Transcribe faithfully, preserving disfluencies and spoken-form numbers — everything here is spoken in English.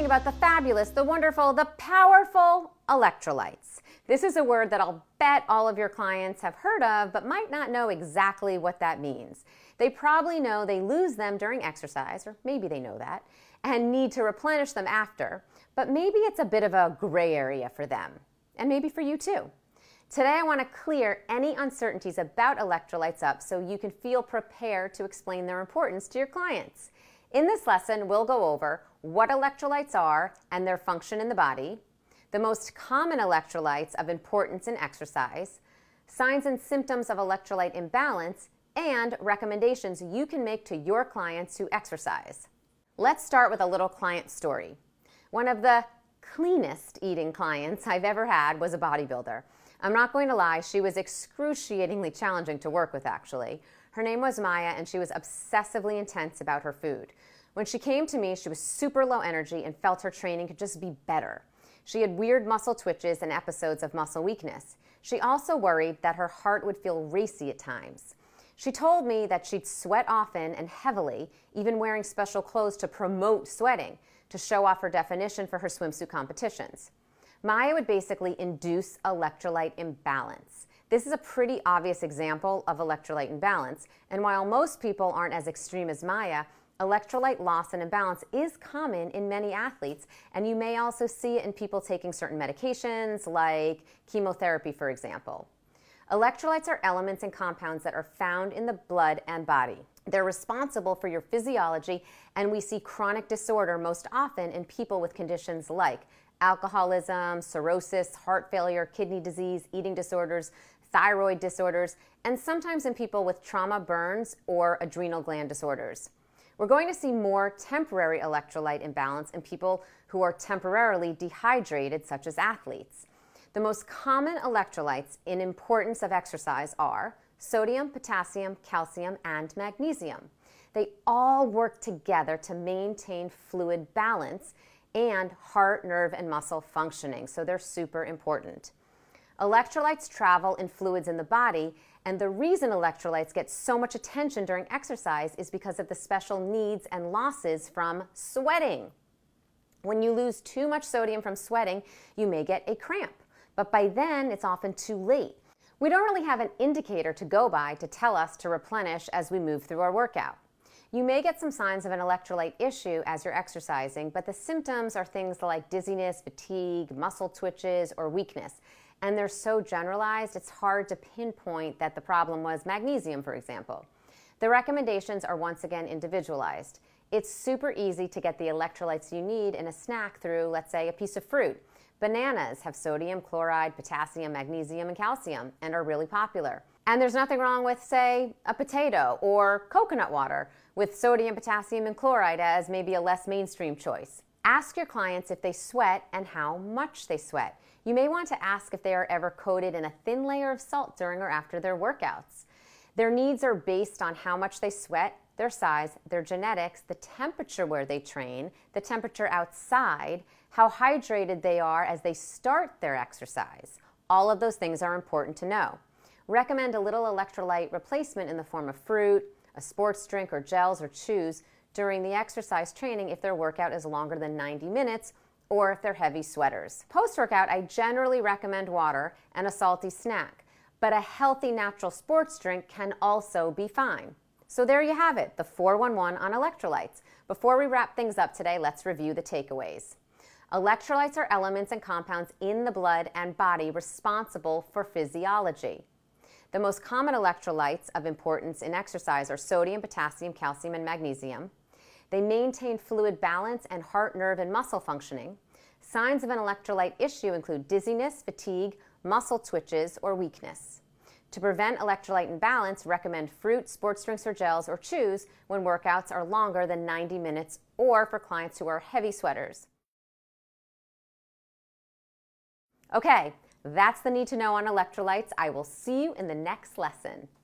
about the fabulous, the wonderful, the powerful electrolytes. This is a word that I'll bet all of your clients have heard of, but might not know exactly what that means. They probably know they lose them during exercise, or maybe they know that, and need to replenish them after, but maybe it's a bit of a gray area for them, and maybe for you too. Today I want to clear any uncertainties about electrolytes up so you can feel prepared to explain their importance to your clients. In this lesson, we'll go over what electrolytes are and their function in the body, the most common electrolytes of importance in exercise, signs and symptoms of electrolyte imbalance, and recommendations you can make to your clients who exercise. Let's start with a little client story. One of the cleanest eating clients I've ever had was a bodybuilder. I'm not going to lie, she was excruciatingly challenging to work with, actually. Her name was Maya, and she was obsessively intense about her food. When she came to me, she was super low energy and felt her training could just be better. She had weird muscle twitches and episodes of muscle weakness. She also worried that her heart would feel racy at times. She told me that she'd sweat often and heavily, even wearing special clothes to promote sweating, to show off her definition for her swimsuit competitions. Maya would basically induce electrolyte imbalance. This is a pretty obvious example of electrolyte imbalance, and while most people aren't as extreme as Maya, electrolyte loss and imbalance is common in many athletes, and you may also see it in people taking certain medications, like chemotherapy, for example. Electrolytes are elements and compounds that are found in the blood and body. They're responsible for your physiology, and we see chronic disorder most often in people with conditions like alcoholism, cirrhosis, heart failure, kidney disease, eating disorders, thyroid disorders, and sometimes in people with trauma, burns, or adrenal gland disorders. We're going to see more temporary electrolyte imbalance in people who are temporarily dehydrated, such as athletes. The most common electrolytes in importance of exercise are sodium, potassium, calcium, and magnesium. They all work together to maintain fluid balance and heart, nerve, and muscle functioning, so they're super important. Electrolytes travel in fluids in the body, and the reason electrolytes get so much attention during exercise is because of the special needs and losses from sweating. When you lose too much sodium from sweating, you may get a cramp, but by then it's often too late. We don't really have an indicator to go by to tell us to replenish as we move through our workout. You may get some signs of an electrolyte issue as you're exercising, but the symptoms are things like dizziness, fatigue, muscle twitches, or weakness. And they're so generalized, it's hard to pinpoint that the problem was magnesium, for example. The recommendations are once again individualized. It's super easy to get the electrolytes you need in a snack through, let's say, a piece of fruit. Bananas have sodium, chloride, potassium, magnesium, and calcium, and are really popular. And there's nothing wrong with, say, a potato or coconut water with sodium, potassium, and chloride as maybe a less mainstream choice. Ask your clients if they sweat and how much they sweat. You may want to ask if they are ever coated in a thin layer of salt during or after their workouts. Their needs are based on how much they sweat, their size, their genetics, the temperature where they train, the temperature outside, how hydrated they are as they start their exercise. All of those things are important to know. Recommend a little electrolyte replacement in the form of fruit, a sports drink, or gels or chews during the exercise training if their workout is longer than ninety minutes or if they're heavy sweaters. Post-workout, I generally recommend water and a salty snack, but a healthy natural sports drink can also be fine. So there you have it, the four one one on electrolytes. Before we wrap things up today, let's review the takeaways. Electrolytes are elements and compounds in the blood and body responsible for physiology. The most common electrolytes of importance in exercise are sodium, potassium, calcium, and magnesium. They maintain fluid balance and heart, nerve, and muscle functioning. Signs of an electrolyte issue include dizziness, fatigue, muscle twitches, or weakness. To prevent electrolyte imbalance, recommend fruit, sports drinks, or gels, or chews when workouts are longer than ninety minutes or for clients who are heavy sweaters. Okay, that's the need to know on electrolytes. I will see you in the next lesson.